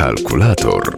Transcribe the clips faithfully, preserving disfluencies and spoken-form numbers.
Kalkulator.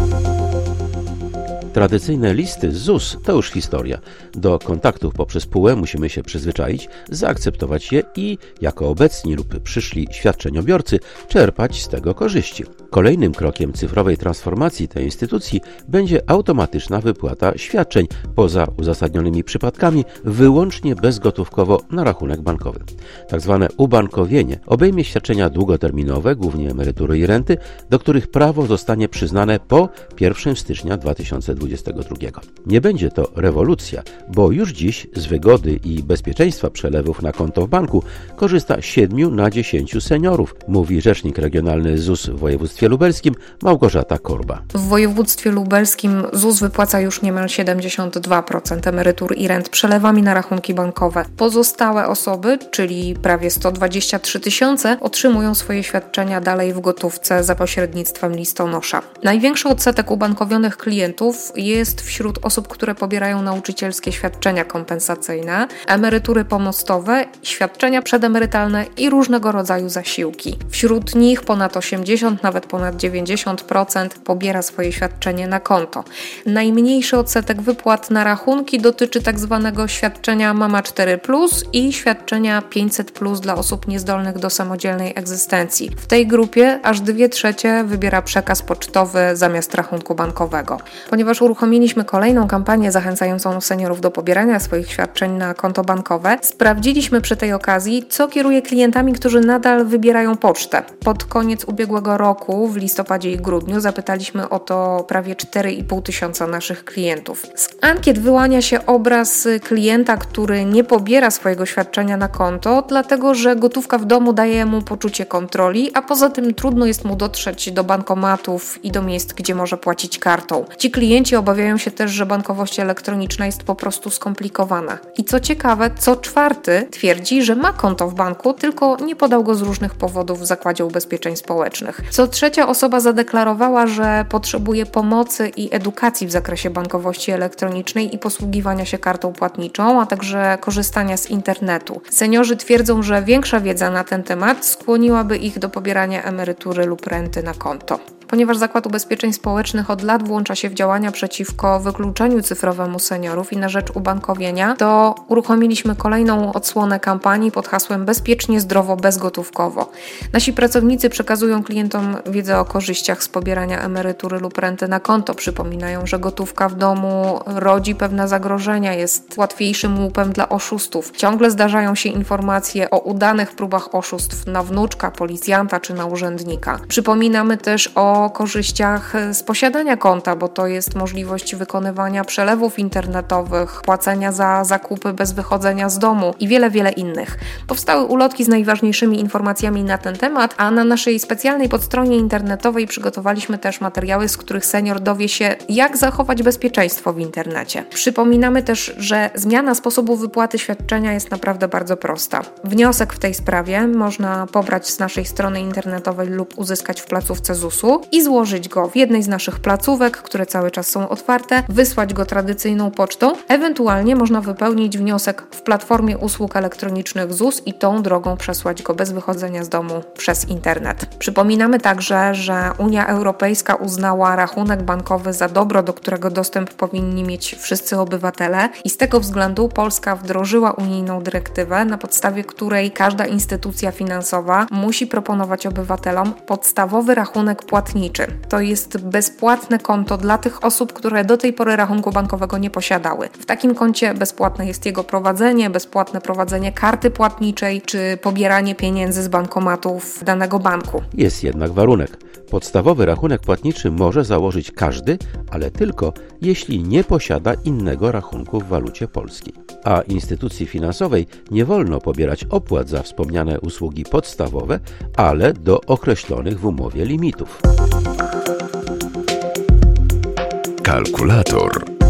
Tradycyjne listy z Z U S to już historia. Do kontaktów poprzez P U E musimy się przyzwyczaić, zaakceptować je i, jako obecni lub przyszli świadczeniobiorcy, czerpać z tego korzyści. Kolejnym krokiem cyfrowej transformacji tej instytucji będzie automatyczna wypłata świadczeń, poza uzasadnionymi przypadkami, wyłącznie bezgotówkowo na rachunek bankowy. Tak zwane ubankowienie obejmie świadczenia długoterminowe, głównie emerytury i renty, do których prawo zostanie przyznane po pierwszego stycznia dwa tysiące dwudziestego drugiego. Nie będzie to rewolucja, bo już dziś z wygody i bezpieczeństwa przelewów na konto w banku korzysta siedmiu na dziesięciu seniorów, mówi rzecznik regionalny Z U S w województwie lubelskim Małgorzata Korba. W województwie lubelskim Z U S wypłaca już niemal siedemdziesiąt dwa procent emerytur i rent przelewami na rachunki bankowe. Pozostałe osoby, czyli prawie sto dwadzieścia trzy tysiące, otrzymują swoje świadczenia dalej w gotówce za pośrednictwem listonosza. Największy odsetek ubankowionych klientów jest wśród osób, które pobierają nauczycielskie świadczenia kompensacyjne, emerytury pomostowe, świadczenia przedemerytalne i różnego rodzaju zasiłki. Wśród nich ponad osiemdziesiąt, nawet ponad dziewięćdziesiąt procent pobiera swoje świadczenie na konto. Najmniejszy odsetek wypłat na rachunki dotyczy tak zwanego świadczenia Mama cztery plus i świadczenia pięćset plus dla osób niezdolnych do samodzielnej egzystencji. W tej grupie aż dwie trzecie wybiera przekaz pocztowy zamiast rachunku bankowego. Ponieważ uruchomiliśmy kolejną kampanię zachęcającą seniorów do pobierania swoich świadczeń na konto bankowe, sprawdziliśmy przy tej okazji, co kieruje klientami, którzy nadal wybierają pocztę. Pod koniec ubiegłego roku, w listopadzie i grudniu, zapytaliśmy o to prawie cztery i pół tysiąca naszych klientów. Z ankiet wyłania się obraz klienta, który nie pobiera swojego świadczenia na konto, dlatego że gotówka w domu daje mu poczucie kontroli, a poza tym trudno jest mu dotrzeć do bankomatów i do miejsc, gdzie może płacić kartą. Ci klienci obawiają się też, że bankowość elektroniczna jest po prostu skomplikowana. I co ciekawe, co czwarty twierdzi, że ma konto w banku, tylko nie podał go z różnych powodów w Zakładzie Ubezpieczeń Społecznych. Co trzecia osoba zadeklarowała, że potrzebuje pomocy i edukacji w zakresie bankowości elektronicznej i posługiwania się kartą płatniczą, a także korzystania z internetu. Seniorzy twierdzą, że większa wiedza na ten temat skłoniłaby ich do pobierania emerytury lub renty na konto. Ponieważ Zakład Ubezpieczeń Społecznych od lat włącza się w działania przeciwko wykluczeniu cyfrowemu seniorów i na rzecz ubankowienia, to uruchomiliśmy kolejną odsłonę kampanii pod hasłem Bezpiecznie, zdrowo, bezgotówkowo. Nasi pracownicy przekazują klientom wiedzę o korzyściach z pobierania emerytury lub renty na konto. Przypominają, że gotówka w domu rodzi pewne zagrożenia, jest łatwiejszym łupem dla oszustów. Ciągle zdarzają się informacje o udanych próbach oszustw na wnuczka, policjanta czy na urzędnika. Przypominamy też o korzyściach z posiadania konta, bo to jest możliwość wykonywania przelewów internetowych, płacenia za zakupy bez wychodzenia z domu i wiele, wiele innych. Powstały ulotki z najważniejszymi informacjami na ten temat, a na naszej specjalnej podstronie internetowej przygotowaliśmy też materiały, z których senior dowie się, jak zachować bezpieczeństwo w internecie. Przypominamy też, że zmiana sposobu wypłaty świadczenia jest naprawdę bardzo prosta. Wniosek w tej sprawie można pobrać z naszej strony internetowej lub uzyskać w placówce Z U S u i złożyć go w jednej z naszych placówek, które cały czas są otwarte, wysłać go tradycyjną pocztą, ewentualnie można wypełnić wniosek w platformie usług elektronicznych Z U S i tą drogą przesłać go bez wychodzenia z domu przez internet. Przypominamy także, że Unia Europejska uznała rachunek bankowy za dobro, do którego dostęp powinni mieć wszyscy obywatele i z tego względu Polska wdrożyła unijną dyrektywę, na podstawie której każda instytucja finansowa musi proponować obywatelom podstawowy rachunek płatniczy. To jest bezpłatne konto dla tych osób, które do tej pory rachunku bankowego nie posiadały. W takim koncie bezpłatne jest jego prowadzenie, bezpłatne prowadzenie karty płatniczej czy pobieranie pieniędzy z bankomatów danego banku. Jest jednak warunek. Podstawowy rachunek płatniczy może założyć każdy, ale tylko jeśli nie posiada innego rachunku w walucie polskiej. A instytucji finansowej nie wolno pobierać opłat za wspomniane usługi podstawowe, ale do określonych w umowie limitów. Kalkulator.